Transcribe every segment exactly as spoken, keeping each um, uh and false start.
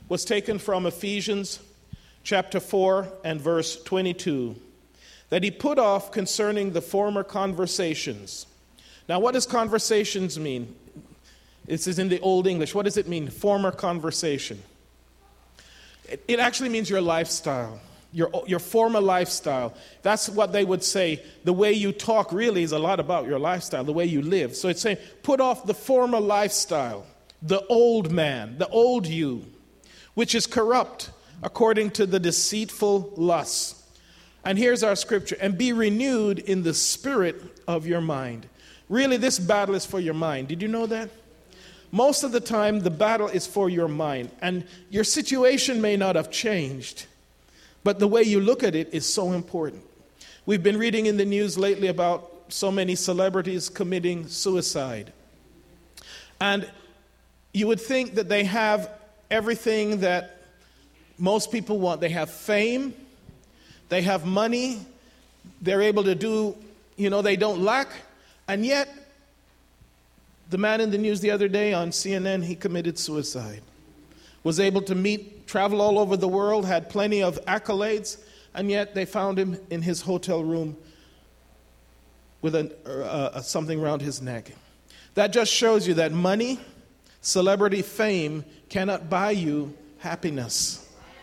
was taken from Ephesians chapter four and verse twenty-two, that he put off concerning the former conversations. Now, what does conversations mean? This is in the Old English. What does it mean, former conversation? It, it actually means your lifestyle, your, your former lifestyle. That's what they would say. The way you talk really is a lot about your lifestyle, the way you live. So it's saying, put off the former lifestyle, the old man, the old you, which is corrupt according to the deceitful lusts. And here's our scripture, and be renewed in the spirit of your mind. Really, this battle is for your mind. Did you know that? Most of the time, the battle is for your mind. And your situation may not have changed, but the way you look at it is so important. We've been reading in the news lately about so many celebrities committing suicide. And you would think that they have everything that most people want. They have fame, they have money, they're able to do, you know, they don't lack. And yet, the man in the news the other day on C N N, he committed suicide. Was able to meet, travel all over the world, had plenty of accolades, and yet they found him in his hotel room with a, uh, something around his neck. That just shows you that money, celebrity fame cannot buy you happiness.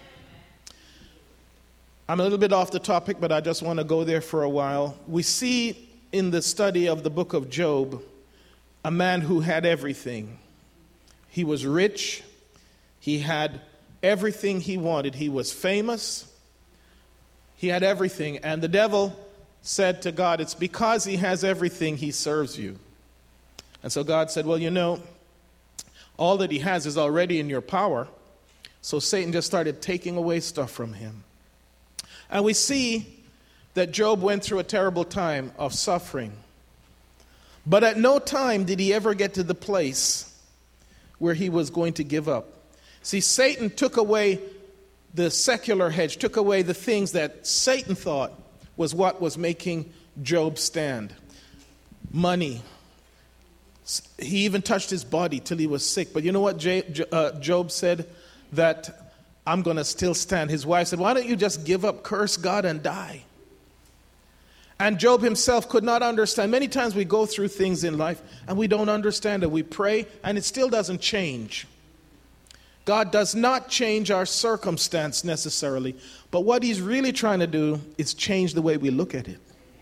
I'm a little bit off the topic, but I just want to go there for a while. We see in the study of the book of Job a man who had everything. He was rich. He had everything he wanted. He was famous. He had everything. And the devil said to God, it's because he has everything he serves you. And so God said, well, you know, all that he has is already in your power. So Satan just started taking away stuff from him. And we see that Job went through a terrible time of suffering. But at no time did he ever get to the place where he was going to give up. See, Satan took away the secular hedge, took away the things that Satan thought was what was making Job stand. Money. He even touched his body till he was sick. But you know what Job said? That I'm going to still stand. His wife said, why don't you just give up, curse God, and die? And Job himself could not understand. Many times we go through things in life and we don't understand it. We pray and it still doesn't change. God does not change our circumstance necessarily. But what he's really trying to do is change the way we look at it.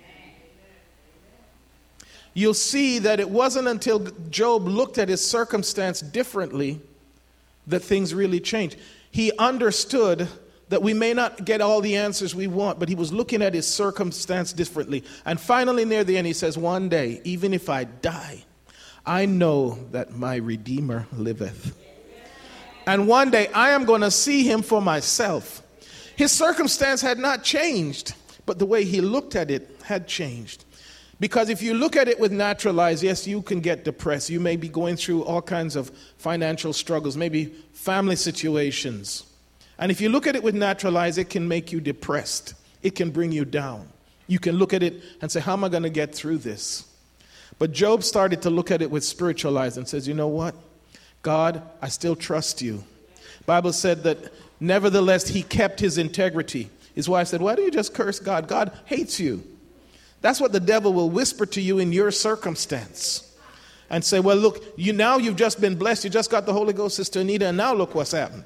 You'll see that it wasn't until Job looked at his circumstance differently that things really changed. He understood that we may not get all the answers we want, but he was looking at his circumstance differently. And finally, near the end, he says, one day, even if I die, I know that my Redeemer liveth. And one day, I am going to see him for myself. His circumstance had not changed, but the way he looked at it had changed. Because if you look at it with natural eyes, yes, you can get depressed. You may be going through all kinds of financial struggles, maybe family situations. And if you look at it with natural eyes, it can make you depressed. It can bring you down. You can look at it and say, how am I going to get through this? But Job started to look at it with spiritual eyes and says, you know what? God, I still trust you. The Bible said that nevertheless, he kept his integrity. His wife said, why do you just curse God? God hates you. That's what the devil will whisper to you in your circumstance. And say, well, look, you now you've just been blessed. You just got the Holy Ghost, Sister Anita, and now look what's happened.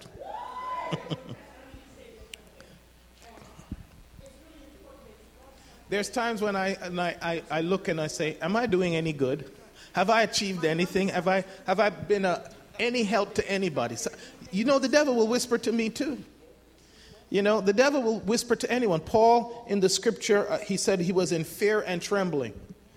There's times when I, and I, I, I look and I say, am I doing any good? Have I achieved anything? Have I have I been a, any help to anybody? So, you know, the devil will whisper to me too. You know, the devil will whisper to anyone. Paul, in the scripture, uh, he said he was in fear and trembling.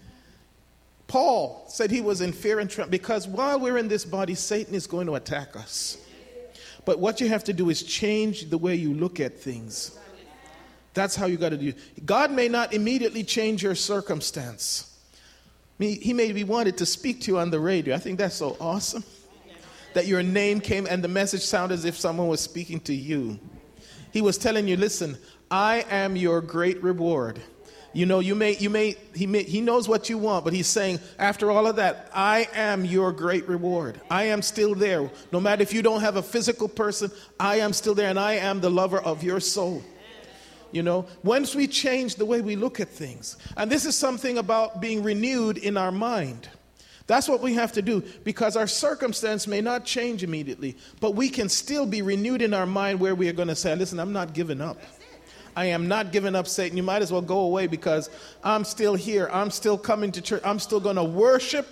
Paul said he was in fear and trembling because while we're in this body, Satan is going to attack us. But what you have to do is change the way you look at things. That's how you got to do it. God may not immediately change your circumstance. I mean, he may be wanted to speak to you on the radio. I think that's so awesome that your name came and the message sounded as if someone was speaking to you. He was telling you, listen, I am your great reward. You know, you may, you may, he may, he knows what you want, but he's saying, after all of that, I am your great reward. I am still there. No matter if you don't have a physical person, I am still there, and I am the lover of your soul. You know, once we change the way we look at things, and this is something about being renewed in our mind. That's what we have to do, because our circumstance may not change immediately, but we can still be renewed in our mind where we are going to say, listen, I'm not giving up. I am not giving up, Satan. You might as well go away, because I'm still here. I'm still coming to church. I'm still going to worship.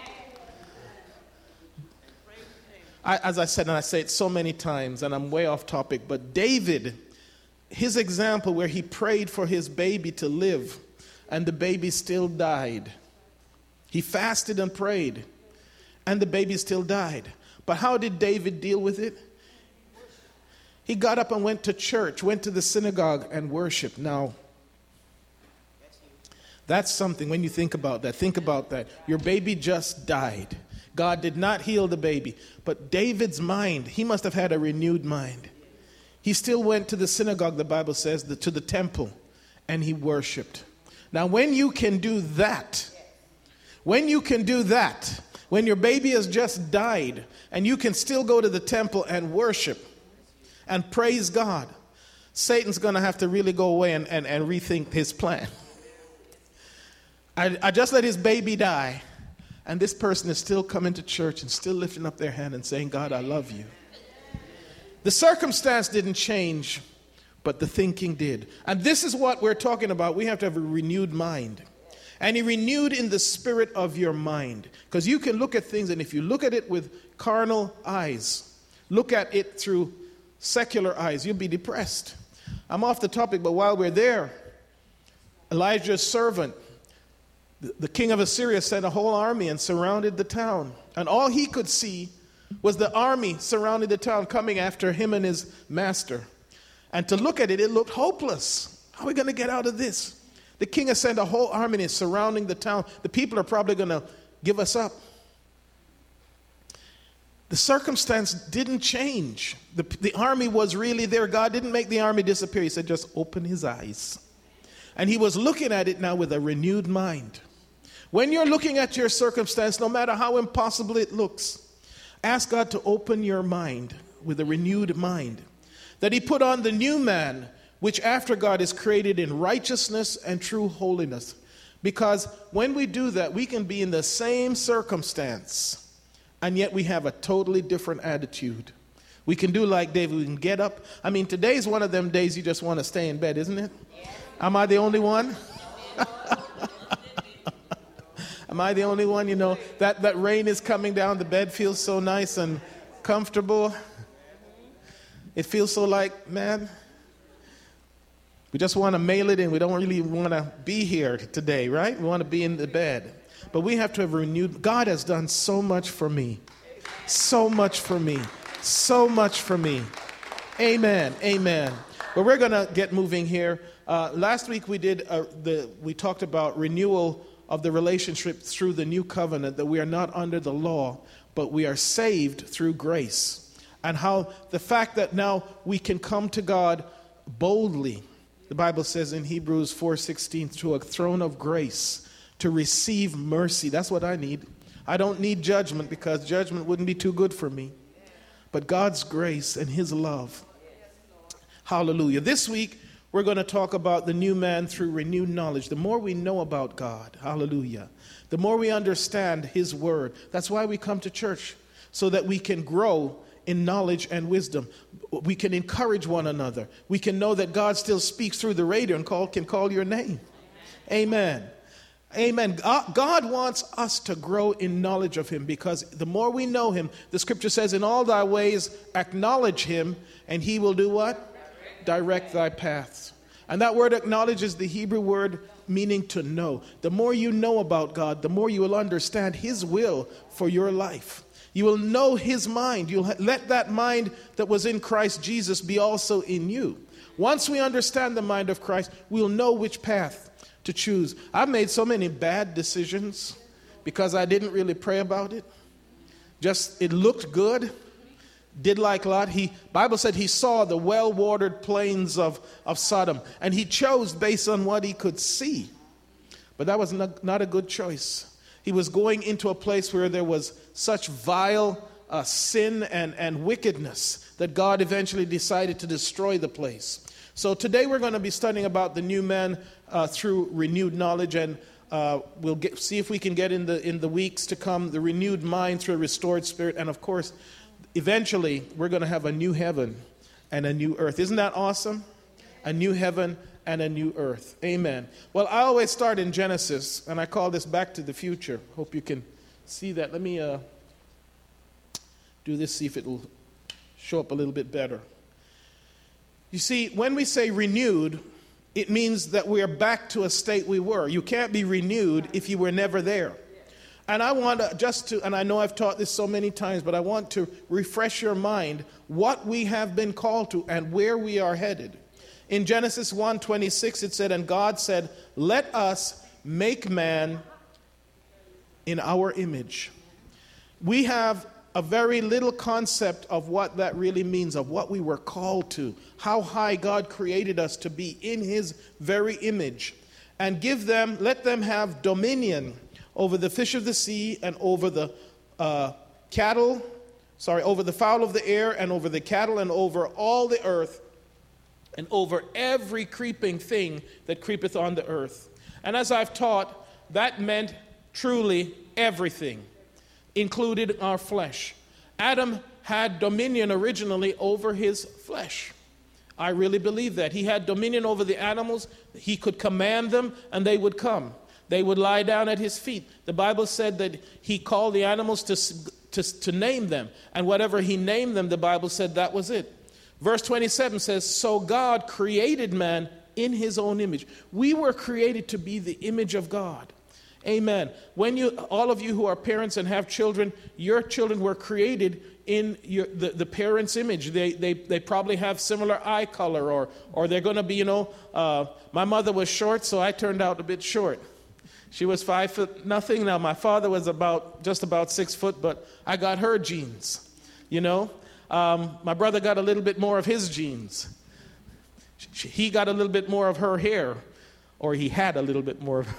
I, as I said, and I say it so many times, and I'm way off topic, but David, his example where he prayed for his baby to live, and the baby still died. He fasted and prayed, and the baby still died. But how did David deal with it? He got up and went to church, went to the synagogue and worshiped. Now, that's something when you think about that. Think about that. Your baby just died. God did not heal the baby. But David's mind, he must have had a renewed mind. He still went to the synagogue, the Bible says, the, to the temple, and he worshiped. Now, when you can do that, when you can do that, when your baby has just died, and you can still go to the temple and worship, and praise God, Satan's going to have to really go away and, and, and rethink his plan. I, I just let his baby die, and this person is still coming to church and still lifting up their hand and saying, God, I love you. The circumstance didn't change, but the thinking did. And this is what we're talking about. We have to have a renewed mind. And he renewed in the spirit of your mind. Because you can look at things, and if you look at it with carnal eyes, look at it through secular eyes, you'll be depressed. I'm off the topic, but while we're there, Elijah's servant, the, the king of Assyria, sent a whole army and surrounded the town. And all he could see was the army surrounding the town coming after him and his master. And to look at it, it looked hopeless. How are we going to get out of this? The king has sent a whole army and is surrounding the town. The people are probably going to give us up. The circumstance didn't change. The, the army was really there. God didn't make the army disappear. He said, just open his eyes. And he was looking at it now with a renewed mind. When you're looking at your circumstance, no matter how impossible it looks, ask God to open your mind with a renewed mind. That he put on the new man, which after God is created in righteousness and true holiness. Because when we do that, we can be in the same circumstance, and yet we have a totally different attitude. We can do like David. We can get up. I mean, today's one of them days you just want to stay in bed, isn't it? Yeah. Am I the only one? Am I the only one? You know, that, that rain is coming down. The bed feels so nice and comfortable. It feels so like, man, we just want to mail it in. We don't really want to be here today, right? We want to be in the bed. But we have to have renewed. God has done so much for me. So much for me. So much for me. Amen. Amen. But we're going to get moving here. Uh, last week we did uh, the we talked about renewal of the relationship through the new covenant, that we are not under the law, but we are saved through grace. And how the fact that now we can come to God boldly. The Bible says in Hebrews four sixteen, to a throne of grace, to receive mercy. That's what I need. I don't need judgment, because judgment wouldn't be too good for me. But God's grace and his love. Hallelujah. This week, we're going to talk about the new man through renewed knowledge. The more we know about God, hallelujah, the more we understand his word. That's why we come to church, so that we can grow in knowledge and wisdom. We can encourage one another. We can know that God still speaks through the radio and call, can call your name. Amen. Amen. God wants us to grow in knowledge of him, because the more we know him, the scripture says, in all thy ways acknowledge him, and he will do what? Direct thy paths. And that word acknowledge is the Hebrew word meaning to know. The more you know about God, the more you will understand his will for your life. You will know his mind. You'll let that mind that was in Christ Jesus be also in you. Once we understand the mind of Christ, we'll know which path to choose. I've made so many bad decisions because I didn't really pray about it. Just, it looked good. did like Lot. He Bible said he saw the well-watered plains of, of Sodom, and he chose based on what he could see. But that was not, not a good choice. He was going into a place where there was such vile uh, sin and, and wickedness that God eventually decided to destroy the place. So today we're going to be studying about the new man uh, through renewed knowledge, and uh, we'll get, see if we can get in the in the weeks to come the renewed mind through a restored spirit, and of course, eventually we're going to have a new heaven and a new earth. Isn't that awesome? A new heaven and a new earth. Amen. Well, I always start in Genesis, and I call this Back to the Future. Hope you can see that. Let me uh, do this, see if it will show up a little bit better. You see, when we say renewed, it means that we are back to a state we were. You can't be renewed if you were never there. And I want to just to, and I know I've taught this so many times, but I want to refresh your mind what we have been called to and where we are headed. In Genesis one twenty-six, it said, and God said, let us make man in our image. We have a very little concept of what that really means, of what we were called to, how high God created us to be in his very image, and give them, let them have dominion over the fish of the sea and over the uh, cattle, sorry, over the fowl of the air and over the cattle and over all the earth and over every creeping thing that creepeth on the earth. And as I've taught, that meant truly everything, included our flesh. Adam had dominion originally over his flesh. I really believe that. He had dominion over the animals. He could command them and they would come. They would lie down at his feet. The Bible said that he called the animals to, to, to name them. And whatever he named them, the Bible said that was it. Verse twenty-seven says, so God created man in his own image. We were created to be the image of God. Amen. When you, all of you who are parents and have children, your children were created in your, the, the parents' image. They, they, they probably have similar eye color, or, or they're going to be, you know, uh, my mother was short, so I turned out a bit short. She was five foot nothing. Now, my father was about just about six foot, but I got her genes, you know. Um, my brother got a little bit more of his genes. He got a little bit more of her hair, or he had a little bit more of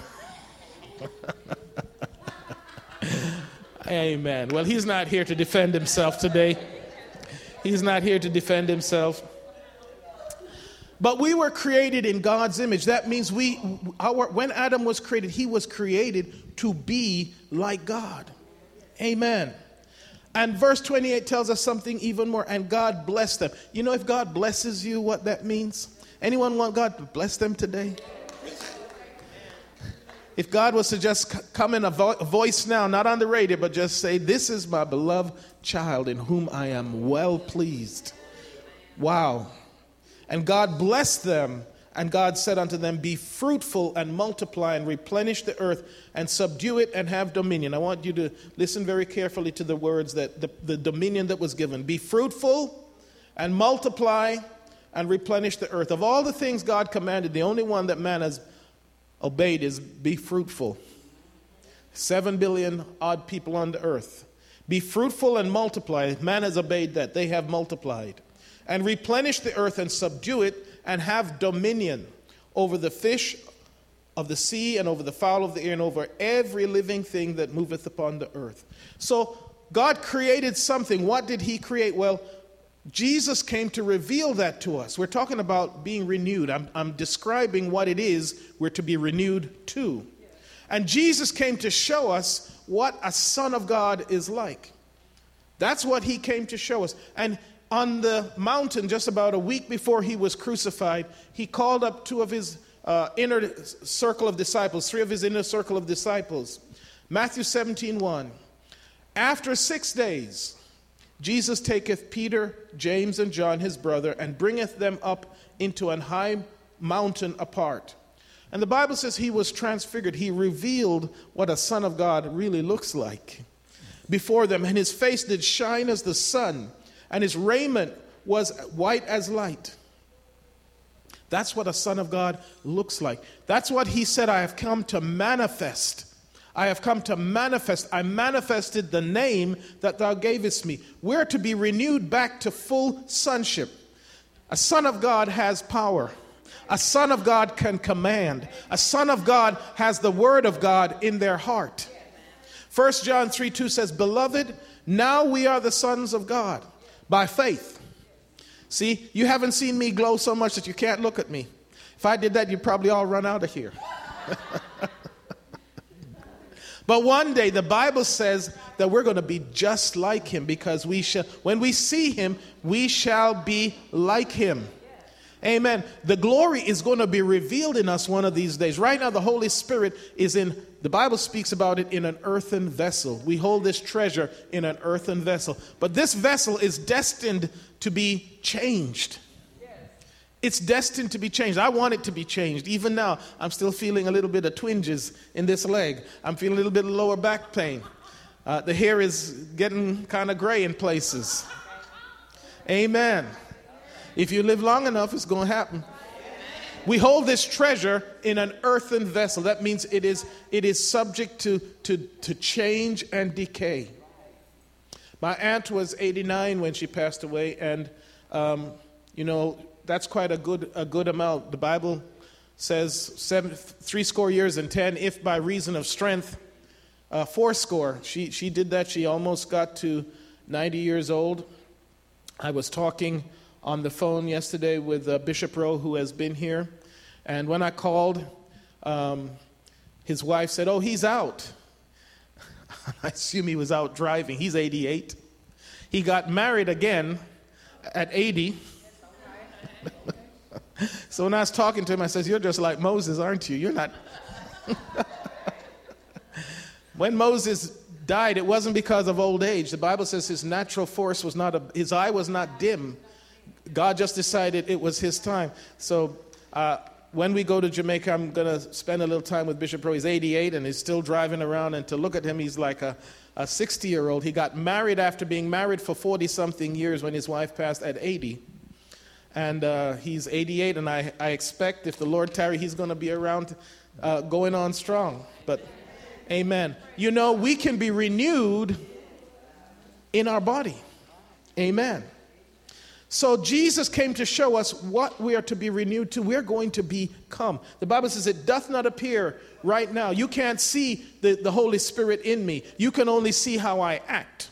Amen. Well, he's not here to defend himself today. He's not here to defend himself. But we were created in God's image. That means we, our, when Adam was created, he was created to be like God. Amen. And verse twenty-eight tells us something even more. And God blessed them. You know, if God blesses you, what that means? Anyone want God to bless them today? If God was to just come in a, vo- a voice now, not on the radio, but just say, this is my beloved child in whom I am well pleased. Wow. And God blessed them, and God said unto them, be fruitful and multiply and replenish the earth and subdue it and have dominion. I want you to listen very carefully to the words, that the, the dominion that was given. Be fruitful and multiply and replenish the earth. Of all the things God commanded, the only one that man has obeyed is be fruitful. Seven billion odd people on the earth. Be fruitful and multiply. Man has obeyed that. They have multiplied. And replenish the earth and subdue it and have dominion over the fish of the sea and over the fowl of the air and over every living thing that moveth upon the earth. So God created something. What did he create? Well, Jesus came to reveal that to us. We're talking about being renewed. I'm, I'm describing what it is we're to be renewed to. And Jesus came to show us what a son of God is like. That's what he came to show us. And on the mountain, just about a week before he was crucified, he called up two of his uh, inner circle of disciples, three of his inner circle of disciples. Matthew seventeen one. After six days, Jesus taketh Peter, James, and John, his brother, and bringeth them up into an high mountain apart. And the Bible says he was transfigured. He revealed what a son of God really looks like before them. And his face did shine as the sun, and his raiment was white as light. That's what a son of God looks like. That's what he said, I have come to manifest. I have come to manifest. I manifested the name that thou gavest me. We're to be renewed back to full sonship. A son of God has power. A son of God can command. A son of God has the word of God in their heart. First John three two says, Beloved, now we are the sons of God by faith. See, you haven't seen me glow so much that you can't look at me. If I did that, you'd probably all run out of here. But one day the Bible says that we're going to be just like him, because we shall, when we see him, we shall be like him. Amen. The glory is going to be revealed in us one of these days. Right now, the Holy Spirit is in, the Bible speaks about it in an earthen vessel. We hold this treasure in an earthen vessel. But this vessel is destined to be changed. It's destined to be changed. I want it to be changed. Even now, I'm still feeling a little bit of twinges in this leg. I'm feeling a little bit of lower back pain. Uh, the hair is getting kind of gray in places. Amen. If you live long enough, it's going to happen. We hold this treasure in an earthen vessel. That means it is, it is subject to, to, to change and decay. My aunt was eighty-nine when she passed away, and, um, you know, that's quite a good a good amount. The Bible says seven, three score years and ten, if by reason of strength, uh, four score. She she did that. She almost got to ninety years old. I was talking on the phone yesterday with uh, Bishop Rowe, who has been here, and when I called, um, his wife said, "Oh, he's out." I assume he was out driving. He's eighty-eight. He got married again at eighty. So when I was talking to him, I says, "You're just like Moses, aren't you? You're not." When Moses died, it wasn't because of old age. The Bible says his natural force was not, a, his eye was not dim. God just decided it was his time. So uh, when we go to Jamaica, I'm going to spend a little time with Bishop Rowe. He's eighty-eight and he's still driving around. And to look at him, he's like a, a sixty-year-old. He got married after being married for forty-something years when his wife passed at eighty. And uh, he's eighty-eight, and I, I expect if the Lord tarry, he's going to be around uh, going on strong. But, amen. You know, we can be renewed in our body. Amen. So Jesus came to show us what we are to be renewed to. We're going to become. The Bible says it doth not appear right now. You can't see the, the Holy Spirit in me. You can only see how I act.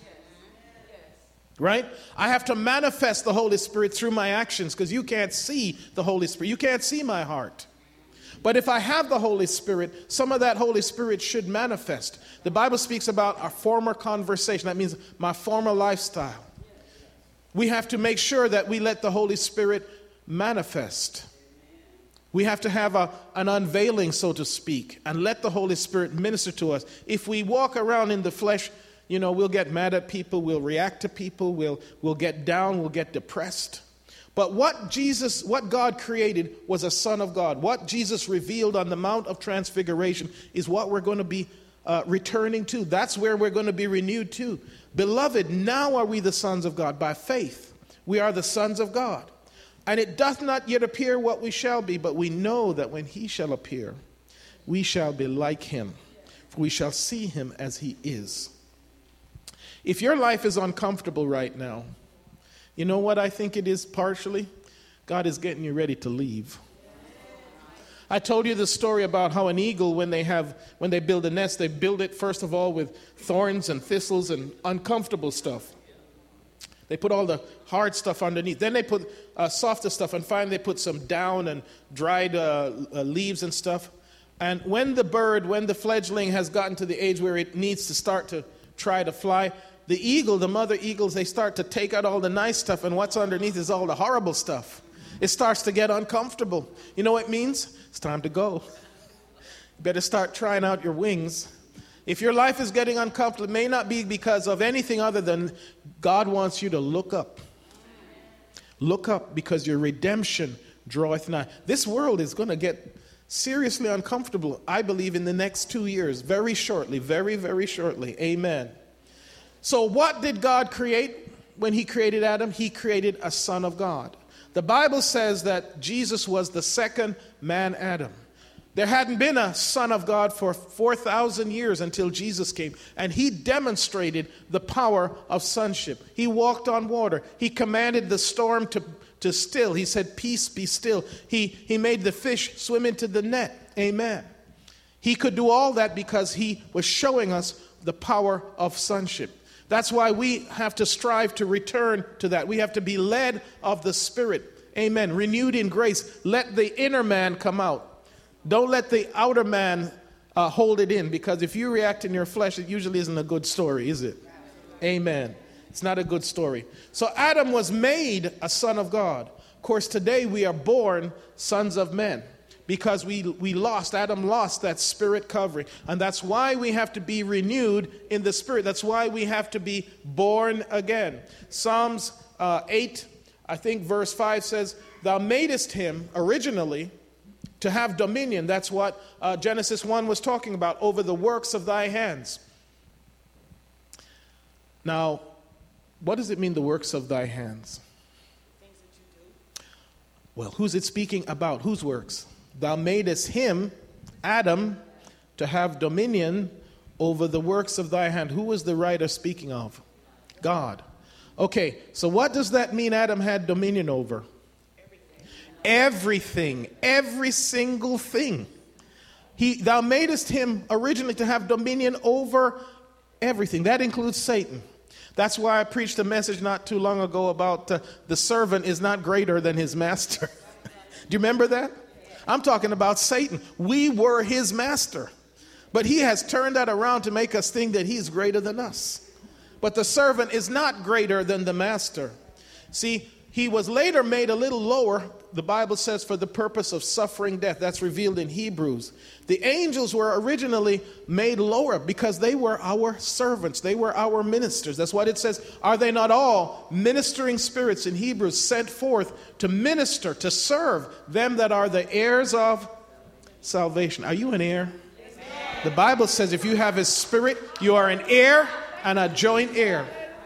Right? I have to manifest the Holy Spirit through my actions, because you can't see the Holy Spirit. You can't see my heart. But if I have the Holy Spirit, some of that Holy Spirit should manifest. The Bible speaks about our former conversation. That means my former lifestyle. We have to make sure that we let the Holy Spirit manifest. We have to have a, an unveiling, so to speak, and let the Holy Spirit minister to us. If we walk around in the flesh, you know, we'll get mad at people, we'll react to people, we'll, we'll get down, we'll get depressed. But what Jesus, what God created was a Son of God. What Jesus revealed on the Mount of Transfiguration is what we're going to be uh, returning to. That's where we're going to be renewed to. Beloved, now are we the sons of God. By faith, we are the sons of God. And it doth not yet appear what we shall be, but we know that when he shall appear, we shall be like him, for we shall see him as he is. If your life is uncomfortable right now, you know what I think it is partially? God is getting you ready to leave. I told you the story about how an eagle, when they have, when they build a nest, they build it first of all with thorns and thistles and uncomfortable stuff. They put all the hard stuff underneath. Then they put uh, softer stuff, and finally they put some down and dried uh, uh, leaves and stuff. And when the bird, when the fledgling has gotten to the age where it needs to start to try to fly, the eagle, the mother eagles, they start to take out all the nice stuff, and what's underneath is all the horrible stuff. It starts to get uncomfortable. You know what it means? It's time to go. You better start trying out your wings. If your life is getting uncomfortable, it may not be because of anything other than God wants you to look up. Look up, because your redemption draweth nigh. This world is going to get seriously uncomfortable, I believe, in the next two years. Very shortly, very, very shortly. Amen. So what did God create when he created Adam? He created a son of God. The Bible says that Jesus was the second man Adam. There hadn't been a Son of God for four thousand years until Jesus came. And he demonstrated the power of sonship. He walked on water. He commanded the storm to, to still. He said, peace, be still. He, he made the fish swim into the net. Amen. He could do all that because he was showing us the power of sonship. That's why we have to strive to return to that. We have to be led of the Spirit. Amen. Renewed in grace. Let the inner man come out. Don't let the outer man uh, hold it in, because if you react in your flesh, it usually isn't a good story, is it? Amen. It's not a good story. So Adam was made a son of God. Of course, today we are born sons of men because we, we lost, Adam lost that spirit covering. And that's why we have to be renewed in the spirit. That's why we have to be born again. Psalms uh, eight, I think verse five says, thou madest him originally to have dominion. That's what uh, Genesis one was talking about, over the works of thy hands. Now, what does it mean, the works of thy hands? Things that you do. Well, who's it speaking about? Whose works? Thou madest him, Adam, to have dominion over the works of thy hand. Who was the writer speaking of? God. Okay, so what does that mean Adam had dominion over? Everything, every single thing. He, thou madest him originally to have dominion over everything. That includes Satan. That's why I preached a message not too long ago about uh, the servant is not greater than his master. Do you remember that? I'm talking about Satan. We were his master. But he has turned that around to make us think that he's greater than us. But the servant is not greater than the master. See, he was later made a little lower, the Bible says, for the purpose of suffering death. That's revealed in Hebrews. The angels were originally made lower because they were our servants. They were our ministers. That's what it says. Are they not all ministering spirits in Hebrews sent forth to minister, to serve them that are the heirs of salvation? Are you an heir? The Bible says if you have his spirit, you are an heir and a joint heir.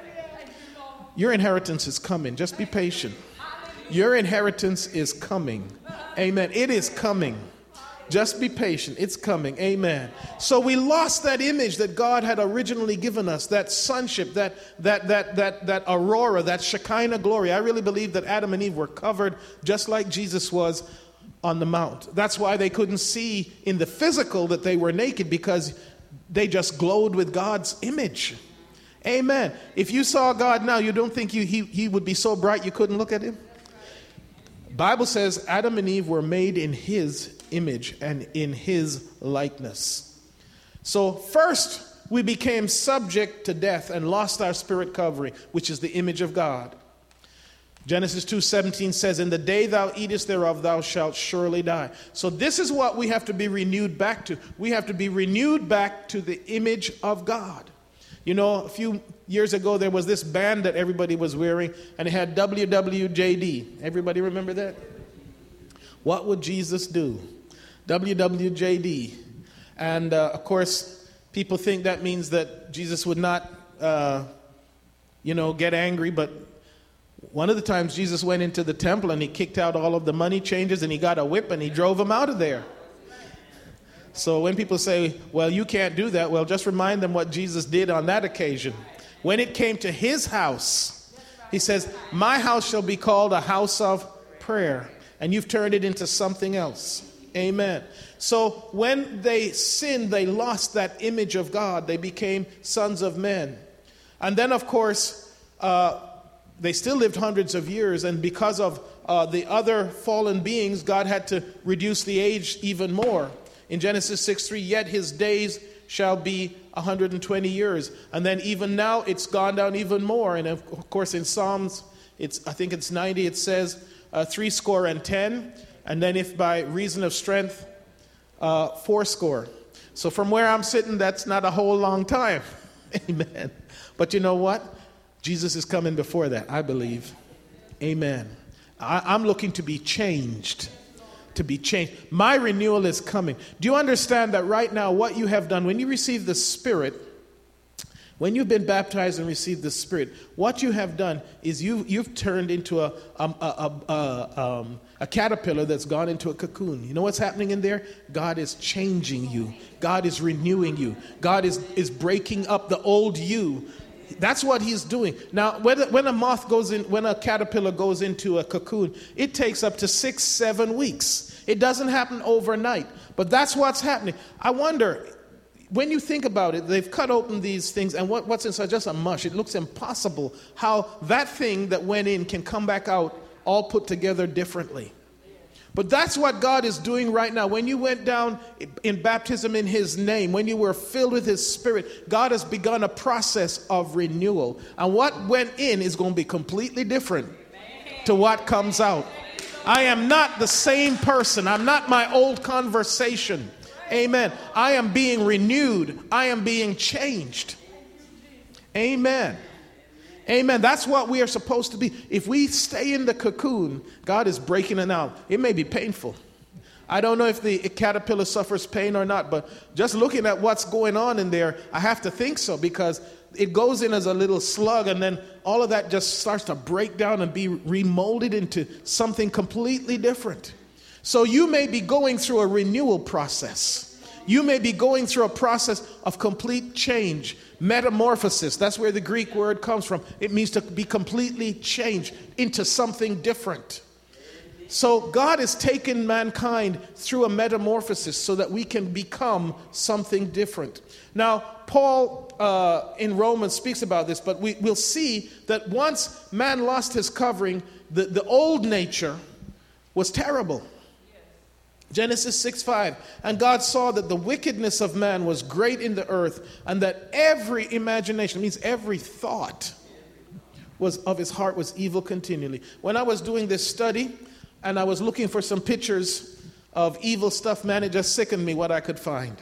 Your inheritance is coming. Just be patient. Your inheritance is coming. Amen. It is coming. Just be patient. It's coming. Amen. So we lost that image that God had originally given us, that sonship, that that that that that aurora, that Shekinah glory. I really believe that Adam and Eve were covered just like Jesus was on the mount. That's why they couldn't see in the physical that they were naked, because they just glowed with God's image. Amen. If you saw God now, you don't think you, he, he would be so bright you couldn't look at him? Bible says Adam and Eve were made in his image and in his likeness. So first, we became subject to death and lost our spirit covering, which is the image of God. Genesis two seventeen says, in the day thou eatest thereof, thou shalt surely die. So this is what we have to be renewed back to. We have to be renewed back to the image of God. You know, a few years ago, there was this band that everybody was wearing, and it had W W J D. Everybody remember that? What would Jesus do? W W J D. And, uh, of course, people think that means that Jesus would not, uh, you know, get angry. But one of the times Jesus went into the temple, and he kicked out all of the money changers, and he got a whip, and he drove them out of there. So when people say, well, you can't do that, well, just remind them what Jesus did on that occasion. When it came to his house, he says, my house shall be called a house of prayer. And you've turned it into something else. Amen. So when they sinned, they lost that image of God. They became sons of men. And then, of course, uh, they still lived hundreds of years. And because of uh, the other fallen beings, God had to reduce the age even more. In Genesis six three, yet his days shall be one hundred twenty years. And then even now it's gone down even more. And of course in Psalms, it's I think it's ninety, it says uh, three score and ten. And then if by reason of strength, uh, four score. So from where I'm sitting, that's not a whole long time. Amen. But you know what? Jesus is coming before that, I believe. Amen. I, I'm looking to be changed. To be changed. My renewal is coming. Do you understand that right now what you have done, when you receive the Spirit, When you've been baptized and received the Spirit, what you have done is you, you've turned into a, a, a, a, um, a caterpillar that's gone into a cocoon. You know what's happening in there? God is changing you. God is renewing you. God is, is breaking up the old you. That's what he's doing. Now, when, when a moth goes in, when a caterpillar goes into a cocoon, it takes up to six, seven weeks. It doesn't happen overnight, but that's what's happening. I wonder, when you think about it, they've cut open these things, and what, what's inside? Just a mush. It looks impossible how that thing that went in can come back out all put together differently. But that's what God is doing right now. When you went down in baptism in his name, when you were filled with his Spirit, God has begun a process of renewal. And what went in is going to be completely different to what comes out. I am not the same person. I'm not my old conversation. Amen. I am being renewed. I am being changed. Amen. Amen. That's what we are supposed to be. If we stay in the cocoon, God is breaking it out. It may be painful. I don't know if the caterpillar suffers pain or not, but just looking at what's going on in there, I have to think so, because it goes in as a little slug, and then all of that just starts to break down and be remolded into something completely different. So you may be going through a renewal process. You may be going through a process of complete change, metamorphosis. That's where the Greek word comes from. It means to be completely changed into something different. So God has taken mankind through a metamorphosis so that we can become something different. Now, Paul uh, in Romans speaks about this, but we, we'll see that once man lost his covering, the, the old nature was terrible. Genesis six five, and God saw that the wickedness of man was great in the earth, and that every imagination, means every thought, was of his heart was evil continually. When I was doing this study, and I was looking for some pictures of evil stuff, man, it just sickened me what I could find.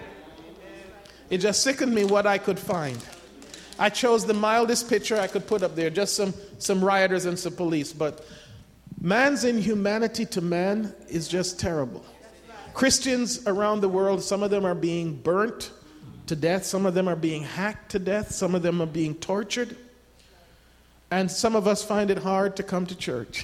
It just sickened me what I could find. I chose the mildest picture I could put up there, just some, some rioters and some police, but man's inhumanity to man is just terrible. Christians around the world, some of them are being burnt to death. Some of them are being hacked to death. Some of them are being tortured. And some of us find it hard to come to church.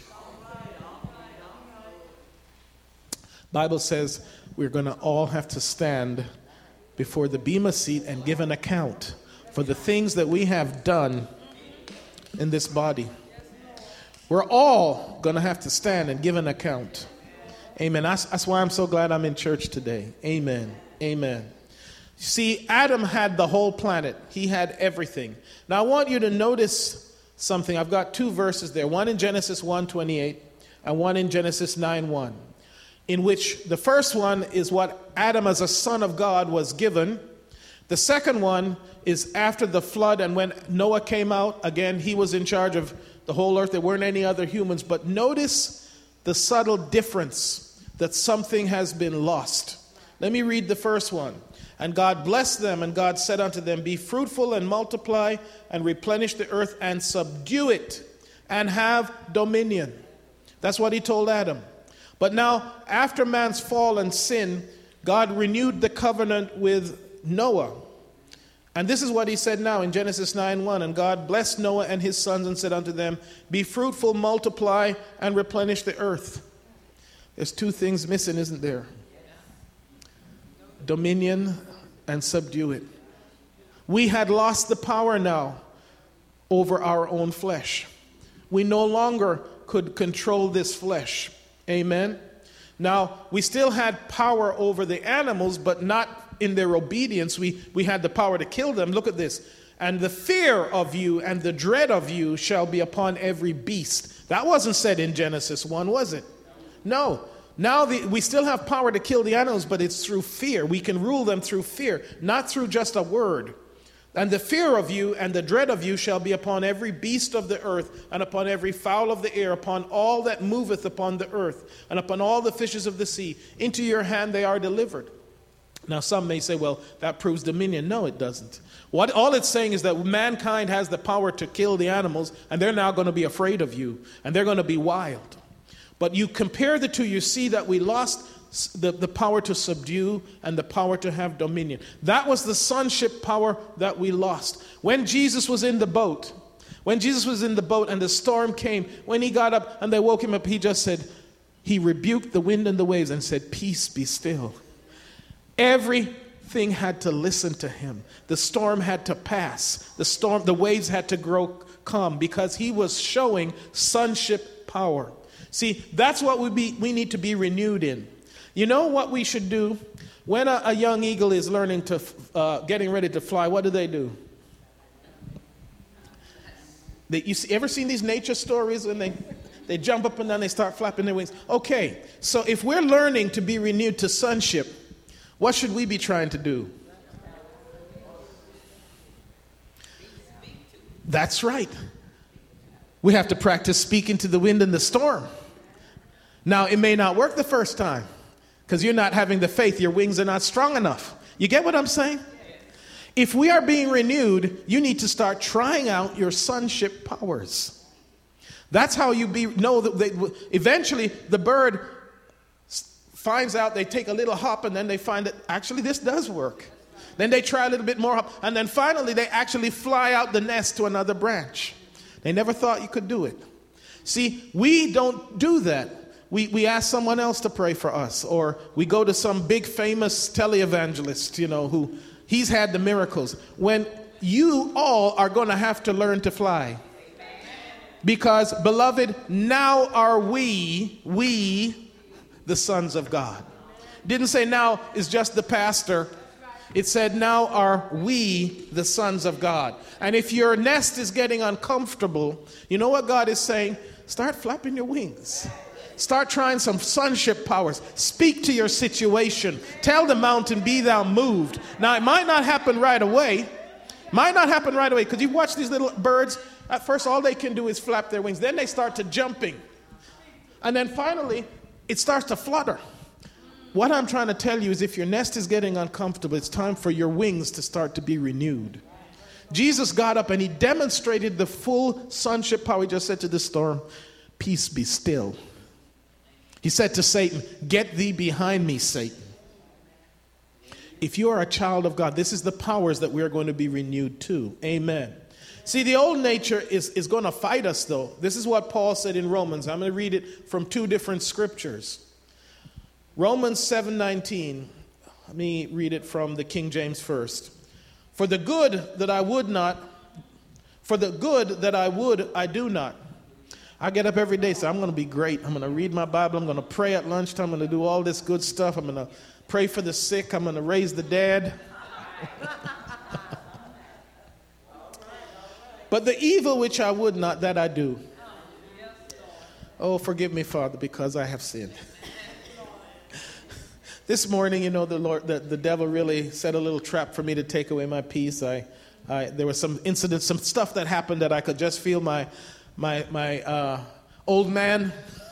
Bible says we're going to all have to stand before the bema seat and give an account for the things that we have done in this body. We're all going to have to stand and give an account. Amen. That's, that's why I'm so glad I'm in church today. Amen. Amen. See, Adam had the whole planet. He had everything. Now, I want you to notice something. I've got two verses there. One in Genesis one twenty-eight and one in Genesis nine one. In which the first one is what Adam as a son of God was given. The second one is after the flood, and when Noah came out, again, he was in charge of the whole earth. There weren't any other humans. But notice the subtle difference that something has been lost. Let me read the first one. And God blessed them, and God said unto them, be fruitful and multiply and replenish the earth and subdue it and have dominion. That's what he told Adam. But now, after man's fall and sin, God renewed the covenant with Noah. And this is what he said now in Genesis nine one. And God blessed Noah and his sons and said unto them, be fruitful, multiply, and replenish the earth. There's two things missing, isn't there? Dominion and subdue it. We had lost the power now over our own flesh. We no longer could control this flesh. Amen. Now, we still had power over the animals, but not in their obedience. We, we had the power to kill them. Look at this. And the fear of you and the dread of you shall be upon every beast. That wasn't said in Genesis one, was it? No. Now the, we still have power to kill the animals, but it's through fear. We can rule them through fear, not through just a word. And the fear of you and the dread of you shall be upon every beast of the earth, and upon every fowl of the air, upon all that moveth upon the earth, and upon all the fishes of the sea. Into your hand they are delivered. Now some may say, well, that proves dominion. No, it doesn't. What all it's saying is that mankind has the power to kill the animals, and they're now going to be afraid of you, and they're going to be wild. But you compare the two, you see that we lost the, the power to subdue and the power to have dominion. That was the sonship power that we lost. When Jesus was in the boat, when Jesus was in the boat and the storm came, when he got up and they woke him up, he just said, he rebuked the wind and the waves and said, peace, be still. Everything had to listen to him. The storm had to pass. The storm, the waves had to grow calm because he was showing sonship power. See, that's what we be, we need to be renewed in. You know what we should do? When a, a young eagle is learning to, uh, getting ready to fly, what do they do? They, you see, ever seen these nature stories when they, they jump up and down, they start flapping their wings? Okay, so if we're learning to be renewed to sonship, what should we be trying to do? That's right. We have to practice speaking to the wind and the storm. Now, it may not work the first time because you're not having the faith. Your wings are not strong enough. You get what I'm saying? If we are being renewed, you need to start trying out your sonship powers. That's how you be know that they, eventually the bird finds out, they take a little hop, and then they find that actually this does work. Then they try a little bit more hop, and then finally they actually fly out the nest to another branch. They never thought you could do it. See, we don't do that. We we ask someone else to pray for us, or we go to some big famous televangelist, you know, who he's had the miracles. When you all are going to have to learn to fly. Because, beloved, now are we, we, the sons of God. Didn't say now is just the pastor. It said now are we the sons of God. And if your nest is getting uncomfortable, you know what God is saying? Start flapping your wings. Start trying some sonship powers. Speak to your situation. Tell the mountain, be thou moved. Now, it might not happen right away. Might not happen right away because you watch these little birds. At first, all they can do is flap their wings. Then they start to jumping. And then finally, it starts to flutter. What I'm trying to tell you is if your nest is getting uncomfortable, it's time for your wings to start to be renewed. Jesus got up and he demonstrated the full sonship power. He just said to the storm, peace, be still. He said to Satan, get thee behind me, Satan. If you are a child of God, this is the powers that we are going to be renewed to. Amen. See, the old nature is, is going to fight us, though. This is what Paul said in Romans. I'm going to read it from two different scriptures. Romans seven nineteen. Let me read it from the King James first. For the good that I would not, for the good that I would, I do not. I get up every day, so I'm going to be great. I'm going to read my Bible. I'm going to pray at lunchtime. I'm going to do all this good stuff. I'm going to pray for the sick. I'm going to raise the dead. But the evil which I would not, that I do. Oh, forgive me, Father, because I have sinned. This morning, you know, the Lord, the, the devil really set a little trap for me to take away my peace. I, I there was some incidents, some stuff that happened that I could just feel my, my, my uh, old man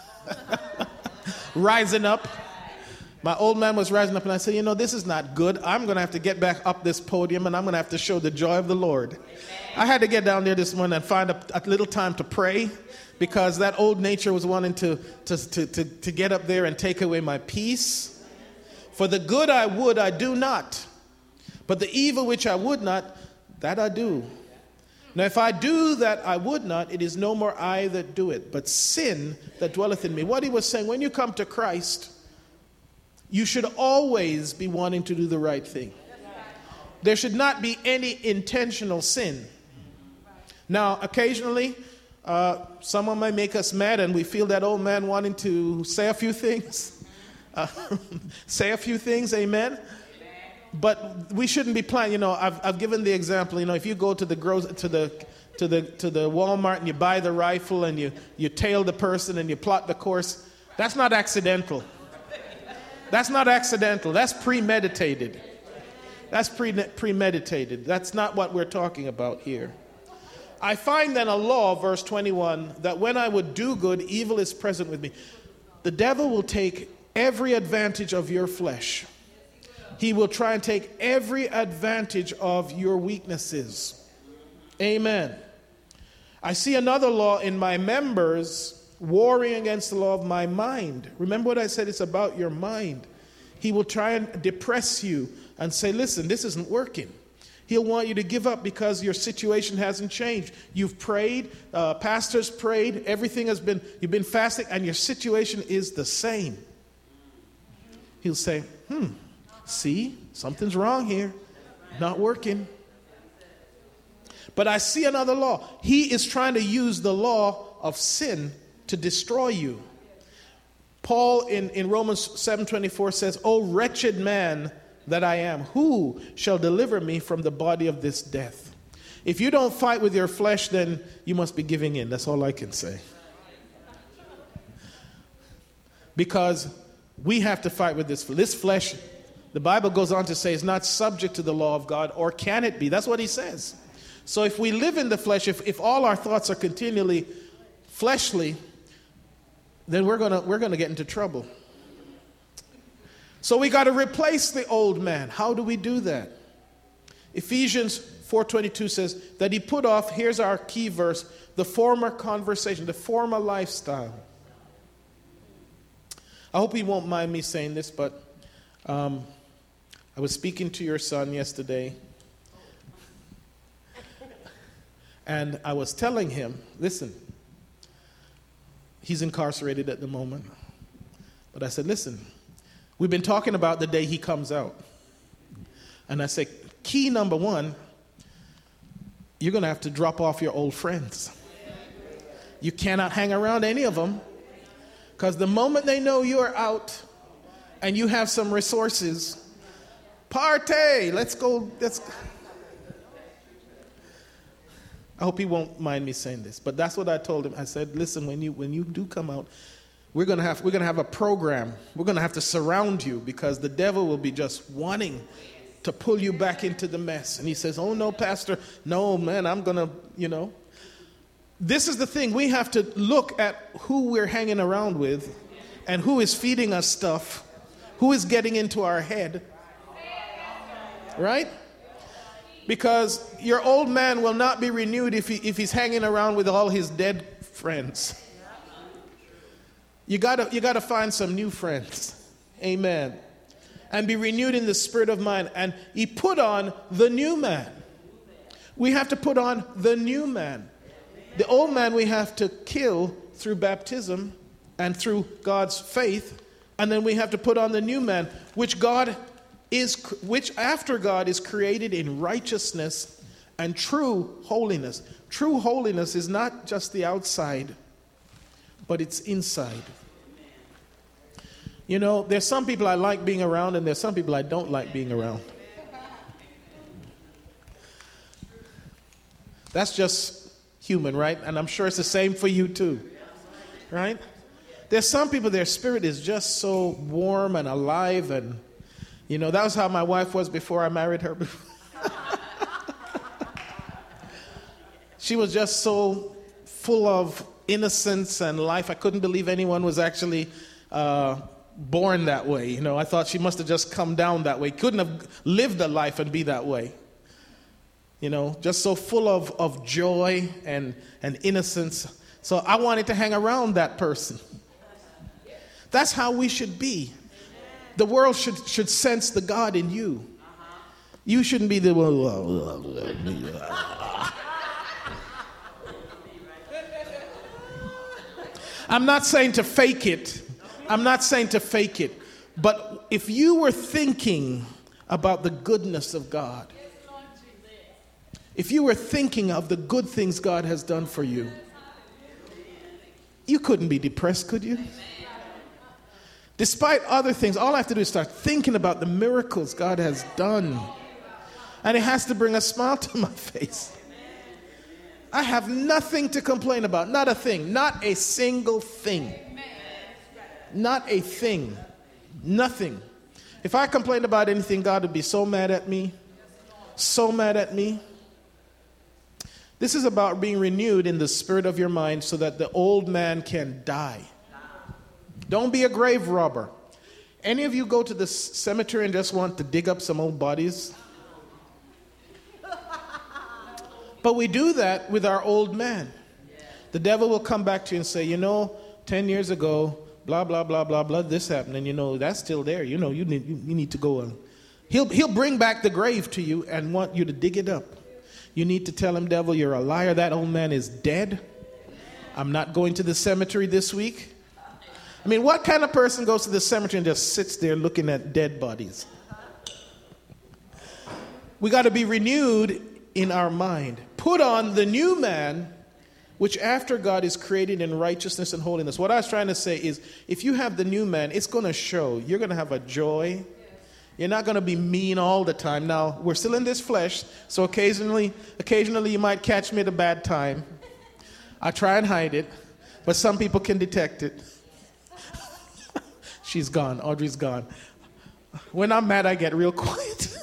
rising up. My old man was rising up, and I said, you know, this is not good. I'm going to have to get back up this podium, and I'm going to have to show the joy of the Lord. Amen. I had to get down there this morning and find a, a little time to pray, because that old nature was wanting to, to, to, to, to get up there and take away my peace. For the good I would, I do not. But the evil which I would not, that I do. Now, if I do that I would not, it is no more I that do it, but sin that dwelleth in me. What he was saying, when you come to Christ, you should always be wanting to do the right thing. There should not be any intentional sin. Now, occasionally, uh, someone might make us mad, and we feel that old man wanting to say a few things. Uh, say a few things, amen? But we shouldn't be planning. You know, I've I've given the example. You know, if you go to the gro- to the to the to the Walmart and you buy the rifle and you you tail the person and you plot the course, that's not accidental. That's not accidental. That's premeditated. That's pre- premeditated. That's not what we're talking about here. I find then a law, verse twenty-one, that when I would do good, evil is present with me. The devil will take every advantage of your flesh. He will try and take every advantage of your weaknesses. Amen. I see another law in my members warring against the law of my mind. Remember what I said? It's about your mind. He will try and depress you and say, listen, this isn't working. He'll want you to give up because your situation hasn't changed. You've prayed, uh, pastors prayed, everything has been, you've been fasting, and your situation is the same. He'll say, hmm, see, something's wrong here, not working. But I see another law. He is trying to use the law of sin to destroy you. Paul in, in Romans seven twenty-four says, "O wretched man that I am, who shall deliver me from the body of this death?" If you don't fight with your flesh, then you must be giving in. That's all I can say. Because we have to fight with this. This flesh, the Bible goes on to say, is not subject to the law of God, or can it be? That's what he says. So if we live in the flesh, if, if all our thoughts are continually fleshly, then we're gonna we're gonna get into trouble. So we got to replace the old man. How do we do that? Ephesians four twenty-two says that he put off, here's our key verse, the former conversation, the former lifestyle. I hope he won't mind me saying this, but um, I was speaking to your son yesterday, and I was telling him, listen, he's incarcerated at the moment, but I said, listen, we've been talking about the day he comes out. And I say, key number one, you're going to have to drop off your old friends. You cannot hang around any of them, because the moment they know you're out and you have some resources, party, let's go, let's. I hope he won't mind me saying this, but that's what I told him. I said, listen, when you when you do come out, We're gonna have we're gonna have a program. We're gonna have to surround you, because the devil will be just wanting to pull you back into the mess. And he says, "Oh no, Pastor, no man, I'm gonna, you know." This is the thing. We have to look at who we're hanging around with, and who is feeding us stuff, who is getting into our head, right? Because your old man will not be renewed if he if he's hanging around with all his dead friends. You gotta, you gotta find some new friends. Amen. And be renewed in the spirit of mind. And he put on the new man. We have to put on the new man. The old man we have to kill through baptism and through God's faith. And then we have to put on the new man, which God is, which after God is created in righteousness and true holiness. True holiness is not just the outside, but it's inside. You know, there's some people I like being around, and there's some people I don't like being around. That's just human, right? And I'm sure it's the same for you too, right? There's some people, their spirit is just so warm and alive, and, you know, that was how my wife was before I married her. She was just so full of innocence and life. I couldn't believe anyone was actually uh, born that way. You know, I thought she must have just come down that way. Couldn't have lived a life and be that way. You know, just so full of, of joy and, and innocence. So I wanted to hang around that person. That's how we should be. The world should, should sense the God in you. You shouldn't be the one. I'm not saying to fake it. I'm not saying to fake it. But if you were thinking about the goodness of God, if you were thinking of the good things God has done for you, you couldn't be depressed, could you? Despite other things, all I have to do is start thinking about the miracles God has done. And it has to bring a smile to my face. I have nothing to complain about. Not a thing. Not a single thing. Not a thing. Nothing. If I complained about anything, God would be so mad at me. So mad at me. This is about being renewed in the spirit of your mind so that the old man can die. Don't be a grave robber. Any of you go to the cemetery and just want to dig up some old bodies? But we do that with our old man. The devil will come back to you and say, you know, ten years ago, blah, blah, blah, blah, blah, this happened. And you know, that's still there. You know, you need, you, you need to go on. He'll, he'll bring back the grave to you and want you to dig it up. You need to tell him, devil, you're a liar. That old man is dead. I'm not going to the cemetery this week. I mean, what kind of person goes to the cemetery and just sits there looking at dead bodies? We got to be renewed in our mind. Put on the new man, which after God is created in righteousness and holiness. What I was trying to say is, if you have the new man, it's going to show. You're going to have a joy. You're not going to be mean all the time. Now, we're still in this flesh, so occasionally, occasionally you might catch me at a bad time. I try and hide it, but some people can detect it. She's gone. Audrey's gone. When I'm mad, I get real quiet.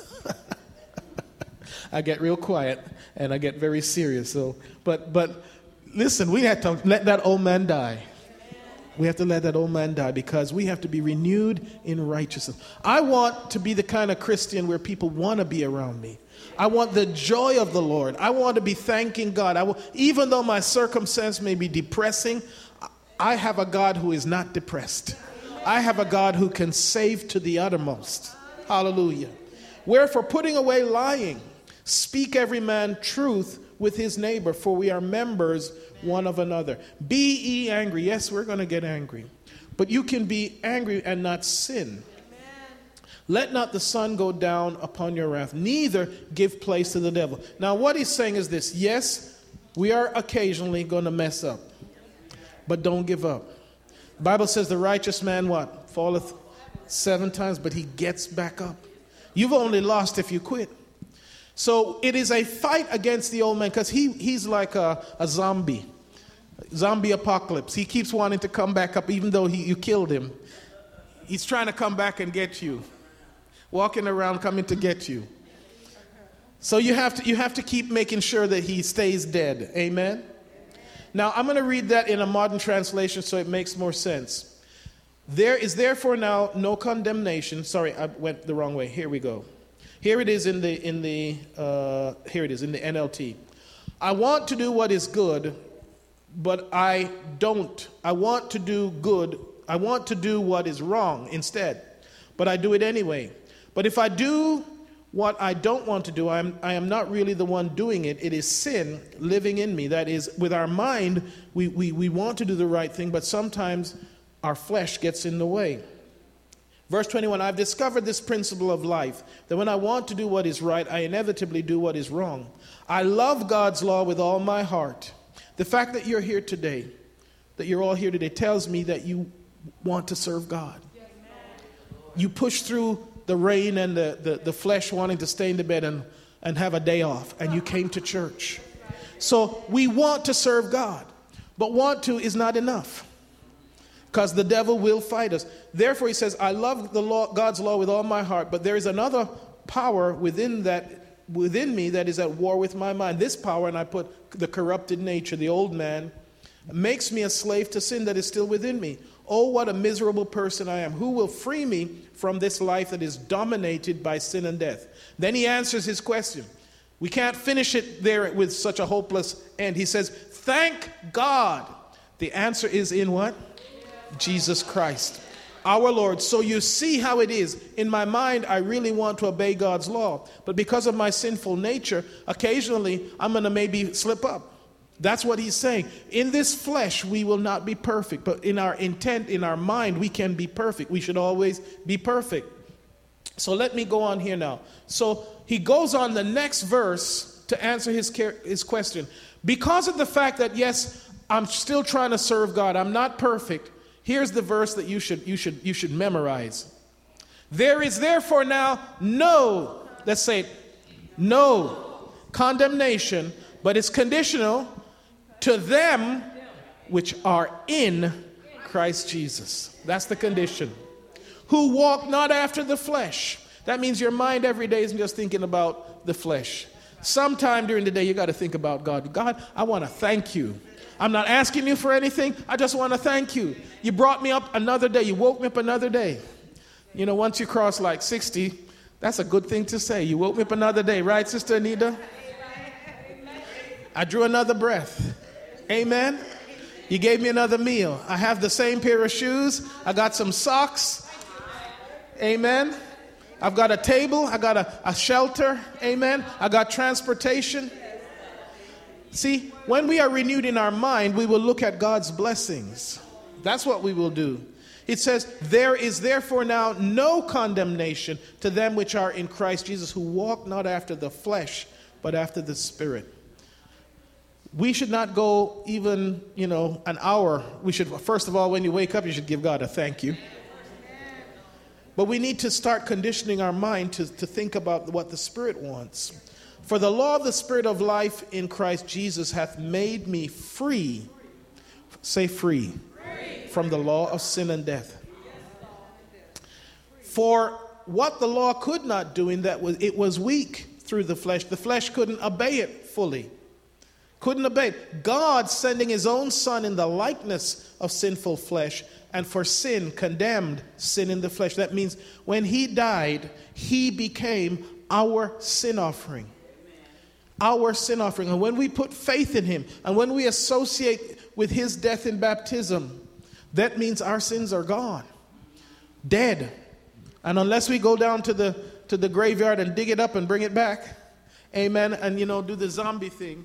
I get real quiet, and I get very serious. So, but but listen, we have to let that old man die. We have to let that old man die because we have to be renewed in righteousness. I want to be the kind of Christian where people want to be around me. I want the joy of the Lord. I want to be thanking God. I will, even though my circumstance may be depressing, I have a God who is not depressed. I have a God who can save to the uttermost. Hallelujah. Wherefore, putting away lying, speak every man truth with his neighbor, for we are members one of another. Be ye angry. Yes, we're going to get angry. But you can be angry and not sin. Let not the sun go down upon your wrath, neither give place to the devil. Now, what he's saying is this. Yes, we are occasionally going to mess up, but don't give up. The Bible says the righteous man, what? Falleth seven times, but he gets back up. You've only lost if you quit. So it is a fight against the old man because he, he's like a, a zombie, zombie apocalypse. He keeps wanting to come back up even though he, you killed him. He's trying to come back and get you. Walking around coming to get you. So you have to you have to keep making sure that he stays dead. Amen? Now I'm going to read that in a modern translation so it makes more sense. There is therefore now no condemnation. Sorry, I went the wrong way. Here we go. Here it is in the in the uh, here it is in the N L T. I want to do what is good, but I don't. I want to do good. I want to do what is wrong instead, but I do it anyway. But if I do what I don't want to do, I am, I am not really the one doing it. It is sin living in me. That is, with our mind, we, we, we want to do the right thing, but sometimes our flesh gets in the way. Verse twenty-one, I've discovered this principle of life, that when I want to do what is right, I inevitably do what is wrong. I love God's law with all my heart. The fact that you're here today, that you're all here today, tells me that you want to serve God. You push through the rain and the, the, the flesh wanting to stay in the bed and, and have a day off, and you came to church. So we want to serve God, but want to is not enough because the devil will fight us. Therefore, he says, I love the law, God's law with all my heart, but there is another power within that within me that is at war with my mind. This power, and I put the corrupted nature, the old man, makes me a slave to sin that is still within me. Oh, what a miserable person I am. Who will free me from this life that is dominated by sin and death? Then he answers his question. We can't finish it there with such a hopeless end. He says, thank God. The answer is in what? Jesus Christ, our Lord. So you see how it is. In my mind, I really want to obey God's law. But because of my sinful nature, occasionally I'm going to maybe slip up. That's what he's saying. In this flesh, we will not be perfect. But in our intent, in our mind, we can be perfect. We should always be perfect. So let me go on here now. So he goes on the next verse to answer his, his question. Because of the fact that, yes, I'm still trying to serve God. I'm not perfect. Here's the verse that you should, you should, you should memorize. There is therefore now no, let's say it, no condemnation, but it's conditional to them which are in Christ Jesus. That's the condition. Who walk not after the flesh. That means your mind every day isn't just thinking about the flesh. Sometime during the day you got to think about God. God, I want to thank you. I'm not asking you for anything. I just want to thank you. You brought me up another day. You woke me up another day. You know, once you cross like sixty, that's a good thing to say. You woke me up another day. Right, Sister Anita? I drew another breath. Amen. You gave me another meal. I have the same pair of shoes. I got some socks. Amen. I've got a table. I got a, a shelter. Amen. I got transportation. See, when we are renewed in our mind, we will look at God's blessings. That's what we will do. It says, there is therefore now no condemnation to them which are in Christ Jesus, who walk not after the flesh, but after the Spirit. We should not go even, you know, an hour. We should, first of all, when you wake up, you should give God a thank you. But we need to start conditioning our mind to, to think about what the Spirit wants. For the law of the Spirit of life in Christ Jesus hath made me free. Say free. Free. From the law of sin and death. For what the law could not do, in that was it was weak through the flesh. The flesh couldn't obey it fully. Couldn't obey it. God sending his own Son in the likeness of sinful flesh, and for sin condemned sin in the flesh. That means when he died, he became our sin offering. Our sin offering. And when we put faith in him, and when we associate with his death in baptism, that means our sins are gone. Dead. And unless we go down to the to the graveyard and dig it up and bring it back, amen, and you know, do the zombie thing,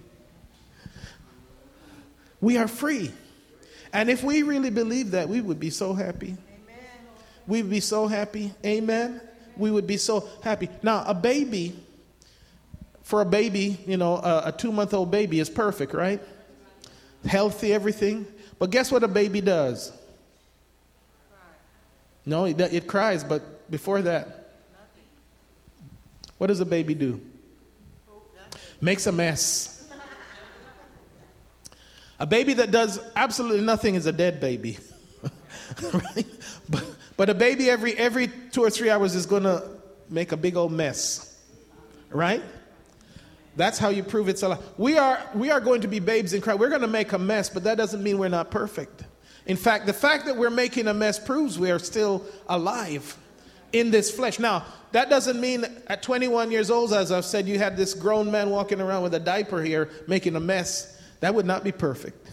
we are free. And if we really believe that, we would be so happy. Amen. We would be so happy. Amen. We would be so happy. Now, a baby, for a baby, you know, a, a two-month-old baby is perfect, right? Healthy, everything. But guess what a baby does? No, it, it cries, but before that, what does a baby do? Makes a mess. A baby that does absolutely nothing is a dead baby. Right? But, but a baby every every two or three hours is going to make a big old mess. Right? That's how you prove it's alive. We are, we are going to be babes in Christ. We're going to make a mess, but that doesn't mean we're not perfect. In fact, the fact that we're making a mess proves we are still alive in this flesh. Now, that doesn't mean at twenty-one years old, as I've said, you had this grown man walking around with a diaper here making a mess. That would not be perfect.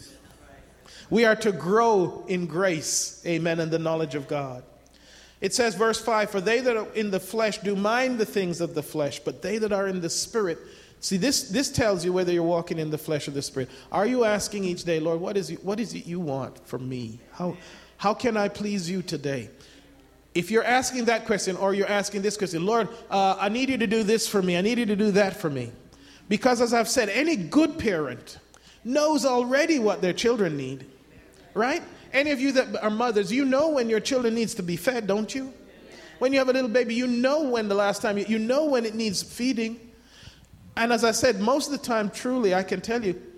We are to grow in grace, amen, and the knowledge of God. It says, verse five, for they that are in the flesh do mind the things of the flesh, but they that are in the Spirit. See, this, this tells you whether you're walking in the flesh or the Spirit. Are you asking each day, Lord, what is it, what is it you want from me? How, how can I please you today? If you're asking that question, or you're asking this question, Lord, uh, I need you to do this for me. I need you to do that for me. Because as I've said, any good parent knows already what their children need, right? Any of you that are mothers, you know when your children needs to be fed, don't you? When you have a little baby, you know when the last time, you, you know when it needs feeding. And as I said, most of the time, truly, I can tell you,